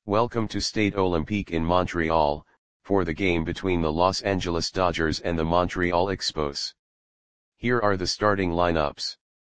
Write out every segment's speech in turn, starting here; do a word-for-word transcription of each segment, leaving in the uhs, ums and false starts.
Welcome to Stade Olympique in Montreal, for the game between the Los Angeles Dodgers and the Montreal Expos. Here are the starting lineups.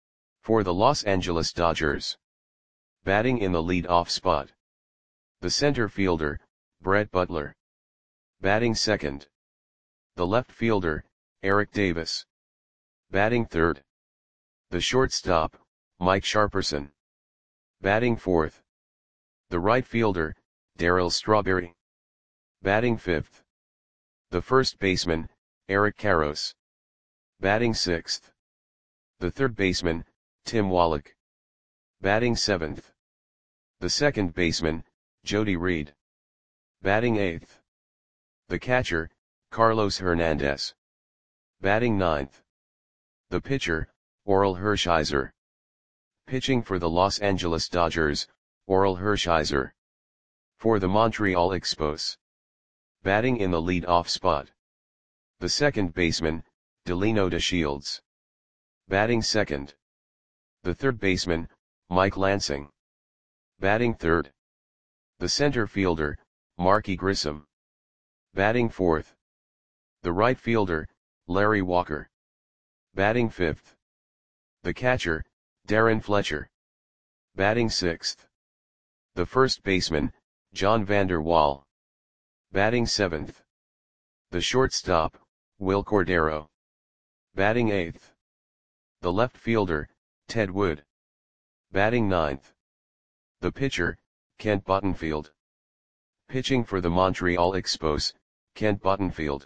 For the Los Angeles Dodgers. Batting in the lead-off spot. The center fielder, Brett Butler. Batting second. The left fielder, Eric Davis. Batting third. The shortstop, Mike Sharperson. Batting fourth. The right fielder, Darryl Strawberry. Batting fifth. The first baseman, Eric Karros. Batting sixth. The third baseman, Tim Wallach. Batting seventh. The second baseman, Jody Reed. Batting eighth. The catcher, Carlos Hernandez. Batting ninth. The pitcher, Orel Hershiser. Pitching for the Los Angeles Dodgers, Orel Hershiser. For the Montreal Expos. Batting in the lead-off spot. The second baseman, Delino DeShields. Batting second. The third baseman, Mike Lansing. Batting third. The center fielder, Marky Grissom. Batting fourth. The right fielder, Larry Walker. Batting fifth. The catcher, Darren Fletcher. Batting sixth. The first baseman, John Vander Wal. Batting seventh. The shortstop, Will Cordero. Batting eighth. The left fielder, Ted Wood. Batting ninth. The pitcher, Kent Buttonfield. Pitching for the Montreal Expos, Kent Buttonfield.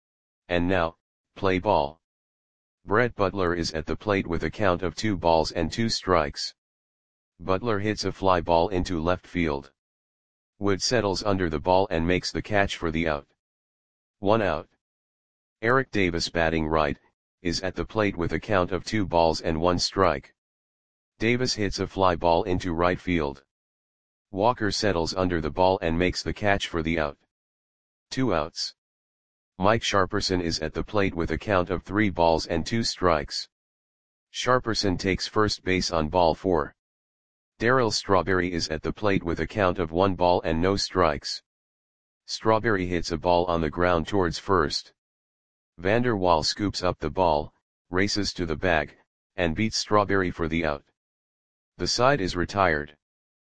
And now, play ball. Brett Butler is at the plate with a count of two balls and two strikes. Butler hits a fly ball into left field. Wood settles under the ball and makes the catch for the out. One out. Eric Davis, batting right, is at the plate with a count of two balls and one strike. Davis hits a fly ball into right field. Walker settles under the ball and makes the catch for the out. Two outs. Mike Sharperson is at the plate with a count of three balls and two strikes. Sharperson takes first base on ball four. Darryl Strawberry is at the plate with a count of one ball and no strikes. Strawberry hits a ball on the ground towards first. Vander Wal scoops up the ball, races to the bag, and beats Strawberry for the out. The side is retired.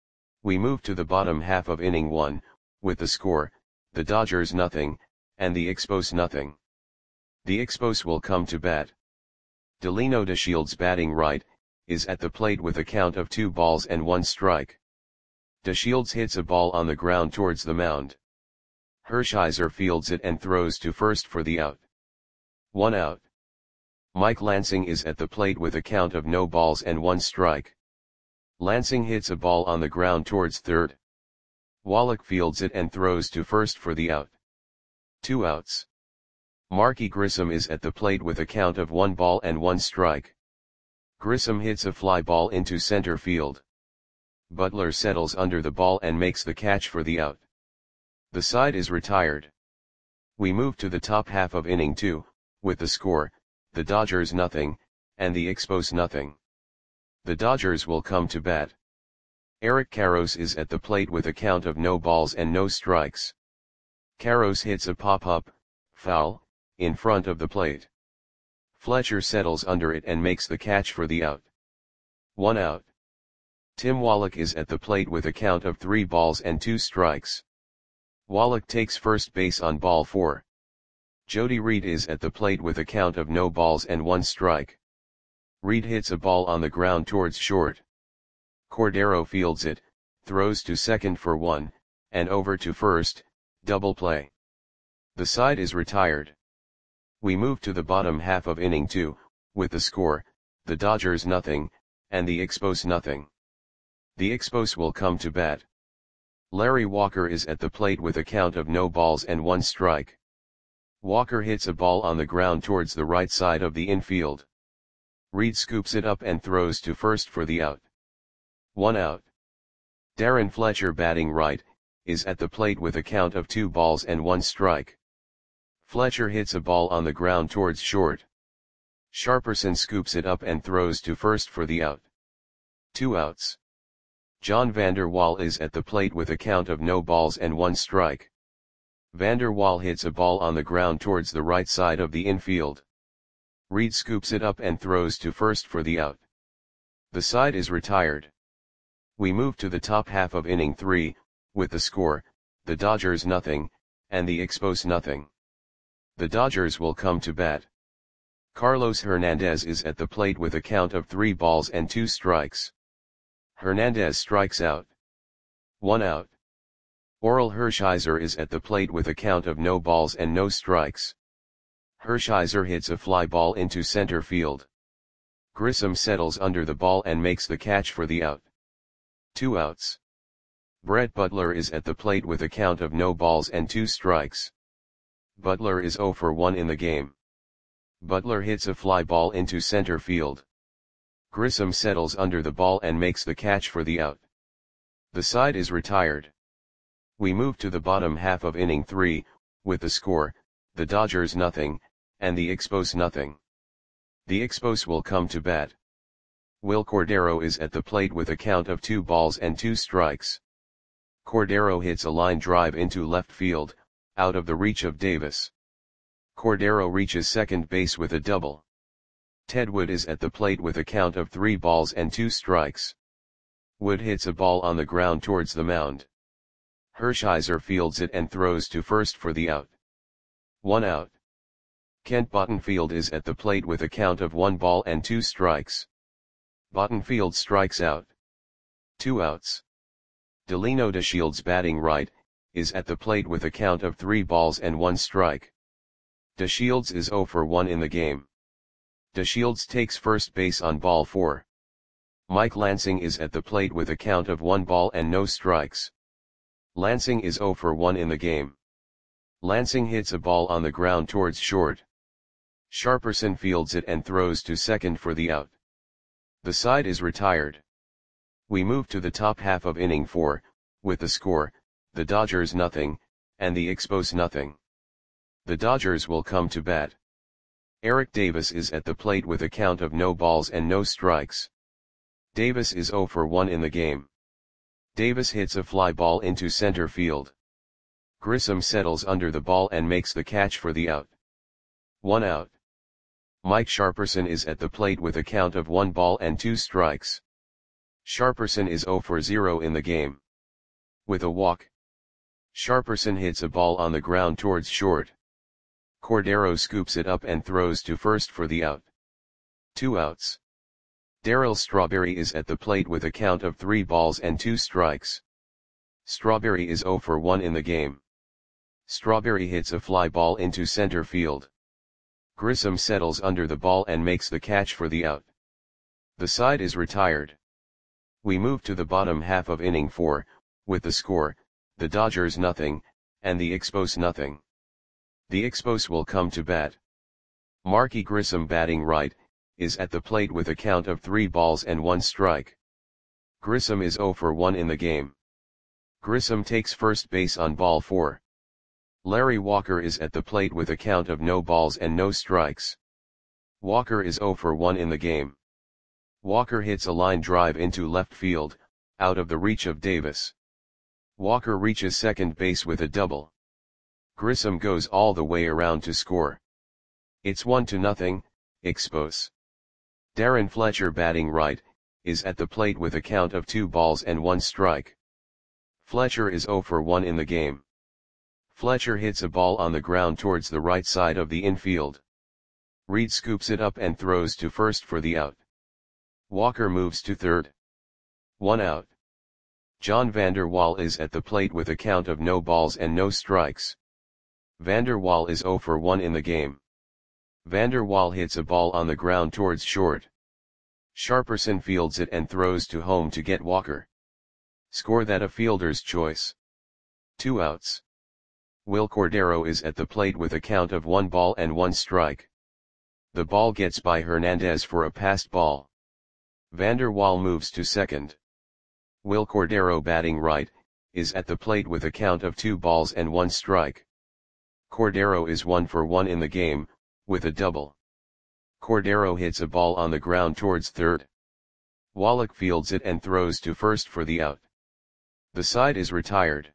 We move to the bottom half of inning one, with the score, the Dodgers nothing, and the Expos nothing. The Expos will come to bat. Delino DeShields, batting right, is at the plate with a count of two balls and one strike. DeShields hits a ball on the ground towards the mound. Hershiser fields it and throws to first for the out. One out. Mike Lansing is at the plate with a count of no balls and one strike. Lansing hits a ball on the ground towards third. Wallach fields it and throws to first for the out. Two outs. Marky Grissom is at the plate with a count of one ball and one strike. Grissom hits a fly ball into center field. Butler settles under the ball and makes the catch for the out. The side is retired. We move to the top half of inning two, with the score, the Dodgers nothing, and the Expos nothing. The Dodgers will come to bat. Eric Karros is at the plate with a count of no balls and no strikes. Karros hits a pop-up, foul, in front of the plate. Fletcher settles under it and makes the catch for the out. One out. Tim Wallach is at the plate with a count of three balls and two strikes. Wallach takes first base on ball four. Jody Reed is at the plate with a count of no balls and one strike. Reed hits a ball on the ground towards short. Cordero fields it, throws to second for one, and over to first, double play. The side is retired. We move to the bottom half of inning two, with the score, the Dodgers nothing, and the Expos nothing. The Expos will come to bat. Larry Walker is at the plate with a count of no balls and one strike. Walker hits a ball on the ground towards the right side of the infield. Reed scoops it up and throws to first for the out. One out. Darren Fletcher, batting right, is at the plate with a count of two balls and one strike. Fletcher hits a ball on the ground towards short. Sharperson scoops it up and throws to first for the out. Two outs. John Vander Wal is at the plate with a count of no balls and one strike. Vander Wal hits a ball on the ground towards the right side of the infield. Reed scoops it up and throws to first for the out. The side is retired. We move to the top half of inning three, with the score, the Dodgers nothing, and the Expos nothing. The Dodgers will come to bat. Carlos Hernandez is at the plate with a count of three balls and two strikes. Hernandez strikes out. One out. Orel Hershiser is at the plate with a count of no balls and no strikes. Hershiser hits a fly ball into center field. Grissom settles under the ball and makes the catch for the out. Two outs. Brett Butler is at the plate with a count of no balls and two strikes. Butler is oh for one in the game. Butler hits a fly ball into center field. Grissom settles under the ball and makes the catch for the out. The side is retired. We move to the bottom half of inning three, with the score, the Dodgers nothing, and the Expos nothing. The Expos will come to bat. Will Cordero is at the plate with a count of two balls and two strikes. Cordero hits a line drive into left field, out of the reach of Davis. Cordero reaches second base with a double. Ted Wood is at the plate with a count of three balls and two strikes. Wood hits a ball on the ground towards the mound. Hershiser fields it and throws to first for the out. One out. Kent Bottenfield is at the plate with a count of one ball and two strikes. Bottenfield strikes out. Two outs. Delino DeShields batting right, is at the plate with a count of three balls and one strike. DeShields is oh for one in the game. DeShields takes first base on ball four. Mike Lansing is at the plate with a count of one ball and no strikes. Lansing is oh for one in the game. Lansing hits a ball on the ground towards short. Sharperson fields it and throws to second for the out. The side is retired. We move to the top half of inning four, with the score, the Dodgers nothing, and the Expos nothing. The Dodgers will come to bat. Eric Davis is at the plate with a count of no balls and no strikes. Davis is oh for one in the game. Davis hits a fly ball into center field. Grissom settles under the ball and makes the catch for the out. One out. Mike Sharperson is at the plate with a count of one ball and two strikes. Sharperson is oh for zero in the game. With a walk. Sharperson hits a ball on the ground towards short. Cordero scoops it up and throws to first for the out. Two outs. Darryl Strawberry is at the plate with a count of three balls and two strikes. Strawberry is oh for one in the game. Strawberry hits a fly ball into center field. Grissom settles under the ball and makes the catch for the out. The side is retired. We move to the bottom half of inning four, with the score, the Dodgers nothing, and the Expos nothing. The Expos will come to bat. Marky Grissom batting right, is at the plate with a count of three balls and one strike. Grissom is oh for one in the game. Grissom takes first base on ball four. Larry Walker is at the plate with a count of no balls and no strikes. Walker is oh for one in the game. Walker hits a line drive into left field, out of the reach of Davis. Walker reaches second base with a double. Grissom goes all the way around to score. It's one to nothing, Expos. Darren Fletcher batting right, is at the plate with a count of two balls and one strike. Fletcher is oh for one in the game. Fletcher hits a ball on the ground towards the right side of the infield. Reed scoops it up and throws to first for the out. Walker moves to third. One out. John Vander Wal is at the plate with a count of no balls and no strikes. Vander Wal is oh for one in the game. Vander Wal hits a ball on the ground towards short. Sharperson fields it and throws to home to get Walker. Score that a fielder's choice. Two outs. Will Cordero is at the plate with a count of one ball and one strike. The ball gets by Hernandez for a passed ball. Vander Wal moves to second. Will Cordero batting right, is at the plate with a count of two balls and one strike. Cordero is one for one in the game, with a double. Cordero hits a ball on the ground towards third. Wallach fields it and throws to first for the out. The side is retired.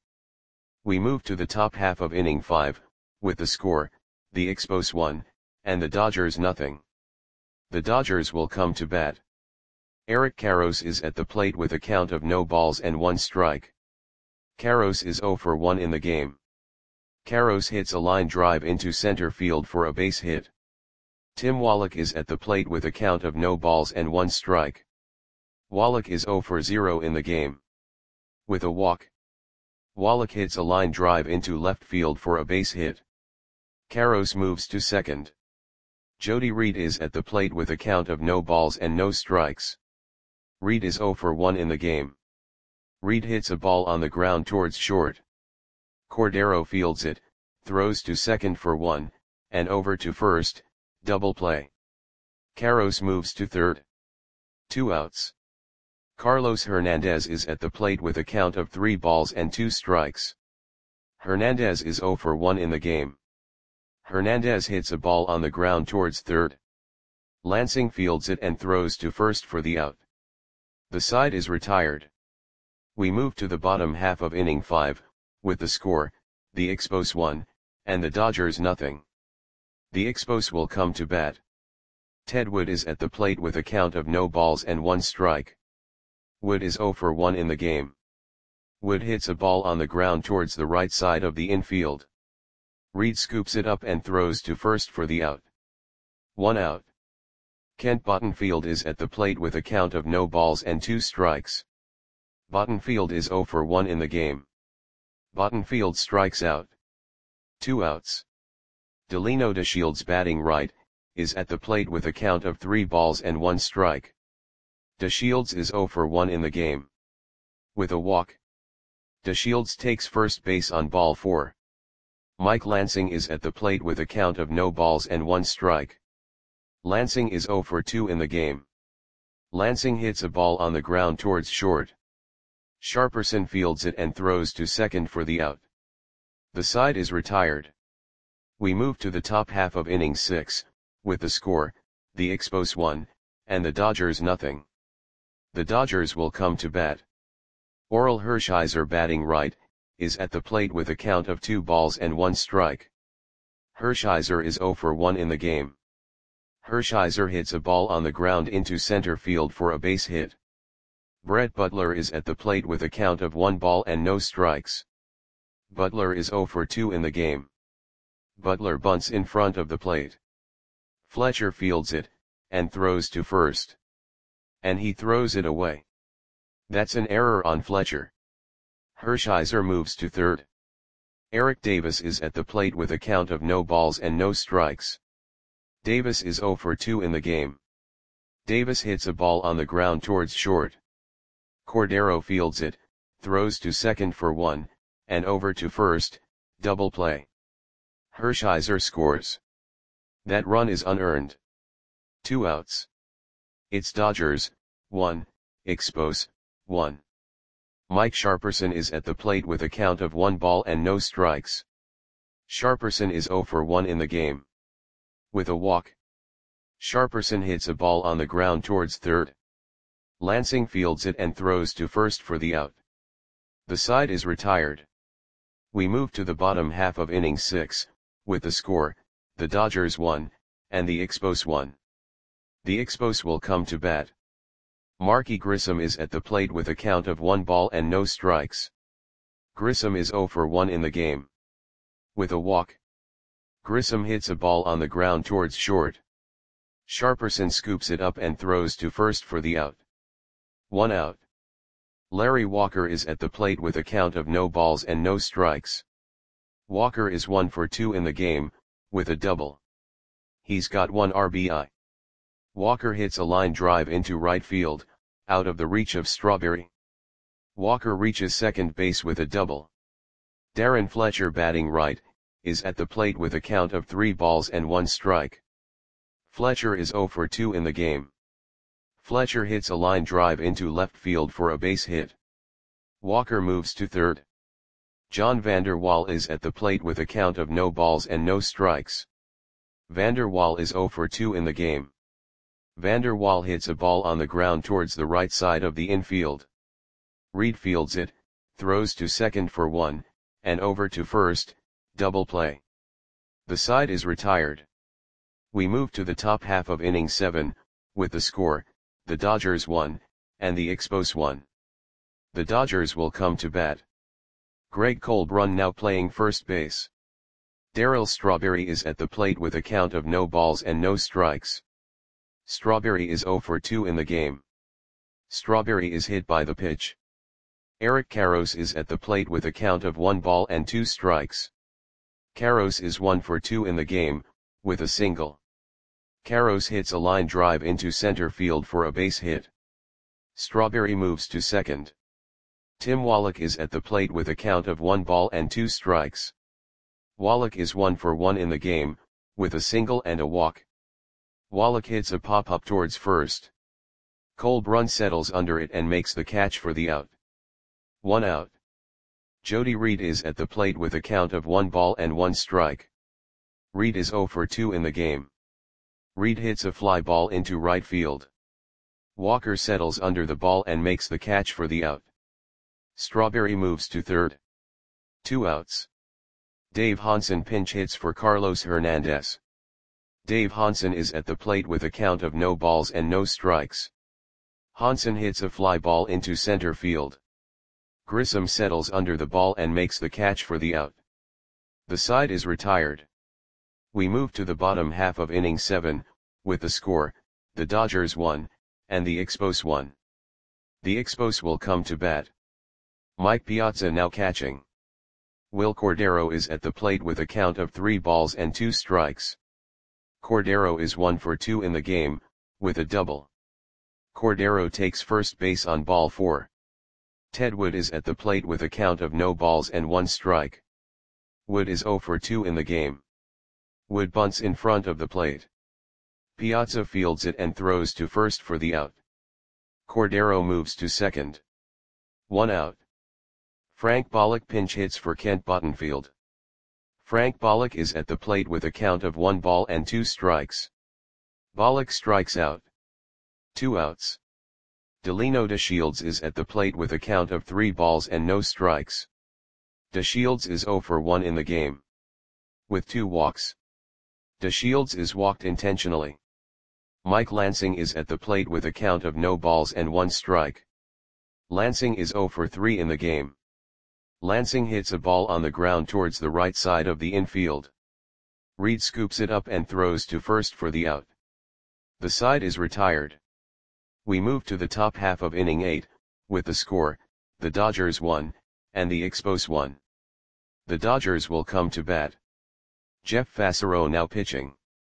We move to the top half of inning five, with the score, the Expos one, and the Dodgers nothing. The Dodgers will come to bat. Eric Karros is at the plate with a count of no balls and one strike. Karros is zero for one in the game. Karros hits a line drive into center field for a base hit. Tim Wallach is at the plate with a count of no balls and one strike. Wallach is zero for zero in the game. With a walk, Wallach hits a line drive into left field for a base hit. Karros moves to second. Jody Reed is at the plate with a count of no balls and no strikes. Reed is zero for one in the game. Reed hits a ball on the ground towards short. Cordero fields it, throws to second for one, and over to first, double play. Karros moves to third. Two outs. Carlos Hernandez is at the plate with a count of three balls and two strikes. Hernandez is zero for one in the game. Hernandez hits a ball on the ground towards third. Lansing fields it and throws to first for the out. The side is retired. We move to the bottom half of inning five, with the score, the Expos one, and the Dodgers nothing. The Expos will come to bat. Ted Wood is at the plate with a count of no balls and one strike. Wood is zero for one in the game. Wood hits a ball on the ground towards the right side of the infield. Reed scoops it up and throws to first for the out. One out. Kent Bottenfield is at the plate with a count of no balls and two strikes. Bottenfield is zero for one in the game. Bottenfield strikes out. Two outs. Delino DeShields, batting right, is at the plate with a count of three balls and one strike. DeShields is zero for one in the game. With a walk, DeShields takes first base on ball four. Mike Lansing is at the plate with a count of no balls and one strike. Lansing is zero for two in the game. Lansing hits a ball on the ground towards short. Sharperson fields it and throws to second for the out. The side is retired. We move to the top half of inning six, with the score, the Expos one, and the Dodgers nothing. The Dodgers will come to bat. Orel Hershiser, batting right, is at the plate with a count of two balls and one strike. Hershiser is zero for one in the game. Hershiser hits a ball on the ground into center field for a base hit. Brett Butler is at the plate with a count of one ball and no strikes. Butler is zero for two in the game. Butler bunts in front of the plate. Fletcher fields it, and throws to first. And he throws it away. That's an error on Fletcher. Hershiser moves to third. Eric Davis is at the plate with a count of no balls and no strikes. Davis is zero for two in the game. Davis hits a ball on the ground towards short. Cordero fields it, throws to second for one, and over to first, double play. Hershiser scores. That run is unearned. Two outs. It's Dodgers, one, Expos, one. Mike Sharperson is at the plate with a count of one ball and no strikes. Sharperson is zero for one in the game. With a walk, Sharperson hits a ball on the ground towards third. Lansing fields it and throws to first for the out. The side is retired. We move to the bottom half of inning six, with the score, the Dodgers one, and the Expos one. The Expos will come to bat. Marky Grissom is at the plate with a count of one ball and no strikes. Grissom is zero for one in the game. With a walk, Grissom hits a ball on the ground towards short. Sharperson scoops it up and throws to first for the out. One out. Larry Walker is at the plate with a count of no balls and no strikes. Walker is one for two in the game, with a double. He's got one R B I. Walker hits a line drive into right field, out of the reach of Strawberry. Walker reaches second base with a double. Darren Fletcher, batting right, is at the plate with a count of three balls and one strike. Fletcher is zero for two in the game. Fletcher hits a line drive into left field for a base hit. Walker moves to third. John Vander Wal is at the plate with a count of no balls and no strikes. Vander Wal is zero for two in the game. Vander Waal hits a ball on the ground towards the right side of the infield. Reed fields it, throws to second for one, and over to first, double play. The side is retired. We move to the top half of inning seven, with the score, the Dodgers one, and the Expos one. The Dodgers will come to bat. Greg Colbrun now playing first base. Darryl Strawberry is at the plate with a count of no balls and no strikes. Strawberry is oh for two in the game. Strawberry is hit by the pitch. Eric Karros is at the plate with a count of one ball and two strikes. Karros is one for two in the game, with a single. Karros hits a line drive into center field for a base hit. Strawberry moves to second. Tim Wallach is at the plate with a count of one ball and two strikes. Wallach is one for one in the game, with a single and a walk. Wallach hits a pop-up towards first. Colbrun settles under it and makes the catch for the out. One out. Jody Reed is at the plate with a count of one ball and one strike. Reed is oh for two in the game. Reed hits a fly ball into right field. Walker settles under the ball and makes the catch for the out. Strawberry moves to third. Two outs. Dave Hansen pinch hits for Carlos Hernandez. Dave Hansen is at the plate with a count of no balls and no strikes. Hansen hits a fly ball into center field. Grissom settles under the ball and makes the catch for the out. The side is retired. We move to the bottom half of inning seven, with the score, the Dodgers one, and the Expos one. The Expos will come to bat. Mike Piazza now catching. Will Cordero is at the plate with a count of three balls and two strikes. Cordero is one for two in the game, with a double. Cordero takes first base on ball four. Ted Wood is at the plate with a count of no balls and one strike. Wood is oh for two in the game. Wood bunts in front of the plate. Piazza fields it and throws to first for the out. Cordero moves to second. One out. Frank Bollock pinch hits for Kent Bottenfield. Frank Bollock is at the plate with a count of one ball and two strikes. Bollock strikes out. Two outs. Delino DeShields is at the plate with a count of three balls and no strikes. DeShields is oh for one in the game. With two walks. DeShields is walked intentionally. Mike Lansing is at the plate with a count of no balls and one strike. Lansing is oh for three in the game. Lansing hits a ball on the ground towards the right side of the infield. Reed scoops it up and throws to first for the out. The side is retired. We move to the top half of inning eight, with the score, the Dodgers one, and the Expos one. The Dodgers will come to bat. Jeff Fassero now pitching.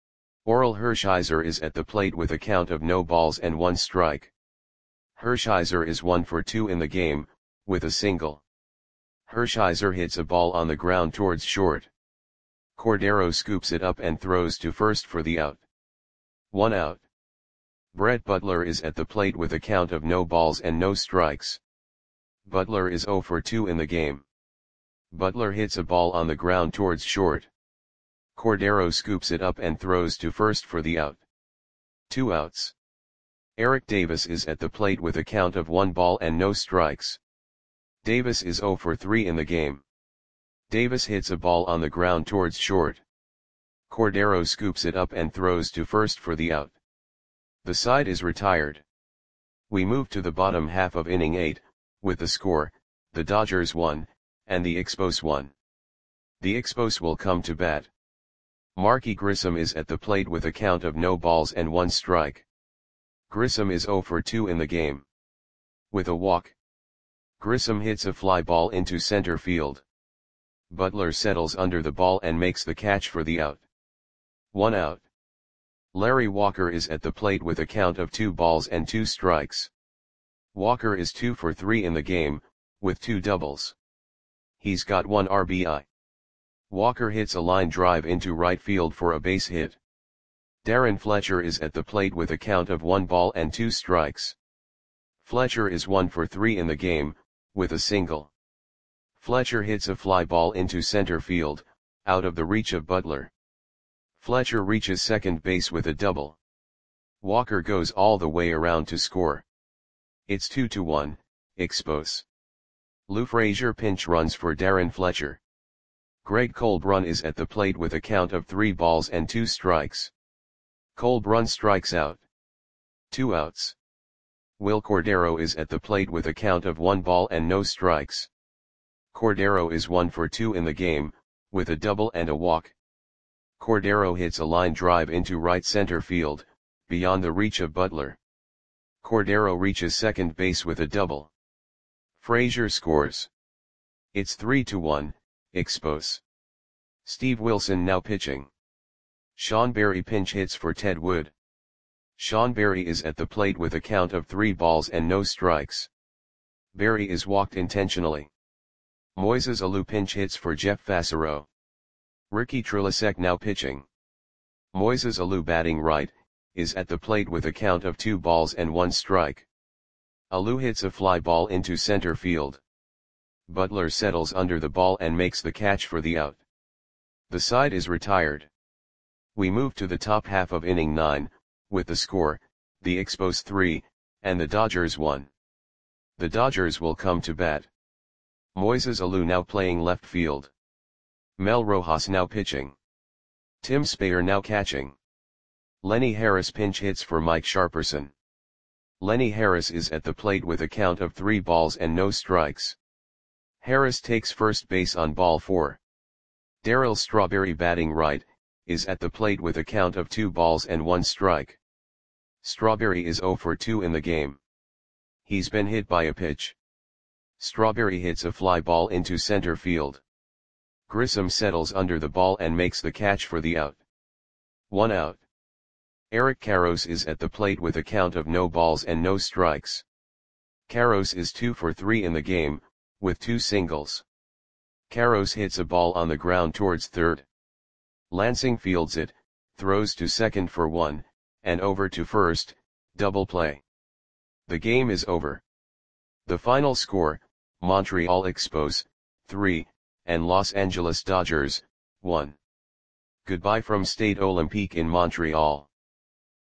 Orel Hershiser is at the plate with a count of no balls and one strike. Hershiser is one for two in the game, with a single. Hershiser hits a ball on the ground towards short. Cordero scoops it up and throws to first for the out. One out. Brett Butler is at the plate with a count of no balls and no strikes. Butler is oh for two in the game. Butler hits a ball on the ground towards short. Cordero scoops it up and throws to first for the out. Two outs. Eric Davis is at the plate with a count of one ball and no strikes. Davis is oh for three in the game. Davis hits a ball on the ground towards short. Cordero scoops it up and throws to first for the out. The side is retired. We move to the bottom half of inning eight, with the score, the Dodgers one, and the Expos one. The Expos will come to bat. Marky Grissom is at the plate with a count of no balls and one strike. Grissom is oh for two in the game. With a walk. Grissom hits a fly ball into center field. Butler settles under the ball and makes the catch for the out. One out. Larry Walker is at the plate with a count of two balls and two strikes. Walker is two for three in the game, with two doubles. He's got one R B I. Walker hits a line drive into right field for a base hit. Darren Fletcher is at the plate with a count of one ball and two strikes. Fletcher is one for three in the game, with a single. Fletcher hits a fly ball into center field, out of the reach of Butler. Fletcher reaches second base with a double. Walker goes all the way around to score. It's two to one, Expos. Lou Frazier pinch runs for Darren Fletcher. Greg Colbrun is at the plate with a count of three balls and two strikes. Colbrun strikes out. Two outs. Will Cordero is at the plate with a count of one ball and no strikes. Cordero is one for two in the game, with a double and a walk. Cordero hits a line drive into right center field, beyond the reach of Butler. Cordero reaches second base with a double. Frazier scores. It's three to one, Expos. Steve Wilson now pitching. Sean Berry pinch hits for Ted Wood. Sean Berry is at the plate with a count of three balls and no strikes. Berry is walked intentionally. Moises Alou pinch hits for Jeff Fassero. Ricky Trilasek now pitching. Moises Alou batting right, is at the plate with a count of two balls and one strike. Alou hits a fly ball into center field. Butler settles under the ball and makes the catch for the out. The side is retired. We move to the top half of inning nine, with the score, the Expos three, and the Dodgers one. The Dodgers will come to bat. Moises Alou now playing left field. Mel Rojas now pitching. Tim Spayer now catching. Lenny Harris pinch hits for Mike Sharperson. Lenny Harris is at the plate with a count of three balls and no strikes. Harris takes first base on ball four. Darryl Strawberry batting right, is at the plate with a count of two balls and one strike. Strawberry is zero for two in the game. He's been hit by a pitch. Strawberry hits a fly ball into center field. Grissom settles under the ball and makes the catch for the out. One out. Eric Karros is at the plate with a count of no balls and no strikes. Karros is two for three in the game, with two singles. Karros hits a ball on the ground towards third. Lansing fields it, throws to second for one, and over to first, double play. The game is over. The final score, Montreal Expos, three, and Los Angeles Dodgers, one. Goodbye from Stade Olympique in Montreal.